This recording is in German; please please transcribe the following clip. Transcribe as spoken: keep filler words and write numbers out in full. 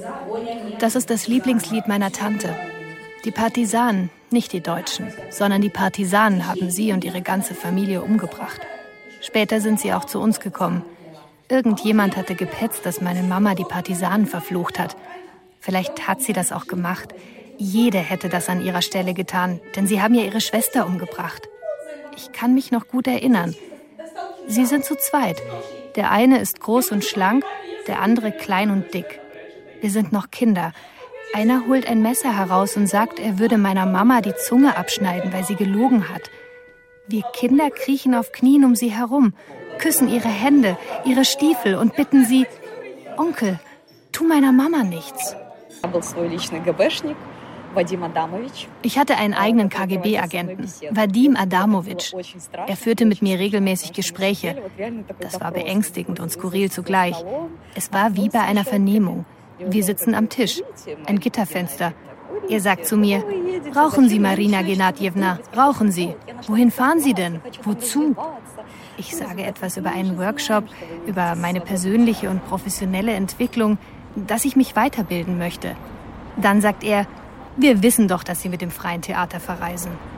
Das ist das Lieblingslied meiner Tante. Die Partisanen, nicht die Deutschen, sondern die Partisanen haben sie und ihre ganze Familie umgebracht. Später sind sie auch zu uns gekommen. Irgendjemand hatte gepetzt, dass meine Mama die Partisanen verflucht hat. Vielleicht hat sie das auch gemacht. Jede hätte das an ihrer Stelle getan, denn sie haben ja ihre Schwester umgebracht. Ich kann mich noch gut erinnern. Sie sind zu zweit. Der eine ist groß und schlank, der andere klein und dick. Wir sind noch Kinder. Einer holt ein Messer heraus und sagt, er würde meiner Mama die Zunge abschneiden, weil sie gelogen hat. Wir Kinder kriechen auf Knien um sie herum, küssen ihre Hände, ihre Stiefel und bitten sie, Onkel, tu meiner Mama nichts. Ich hatte einen eigenen K G B-Agenten, Vadim Adamovich. Er führte mit mir regelmäßig Gespräche. Das war beängstigend und skurril zugleich. Es war wie bei einer Vernehmung. Wir sitzen am Tisch, ein Gitterfenster. Er sagt zu mir, rauchen Sie, Marina Genadjewna, rauchen Sie. Wohin fahren Sie denn? Wozu? Ich sage etwas über einen Workshop, über meine persönliche und professionelle Entwicklung, dass ich mich weiterbilden möchte. Dann sagt er, wir wissen doch, dass Sie mit dem Freien Theater verreisen.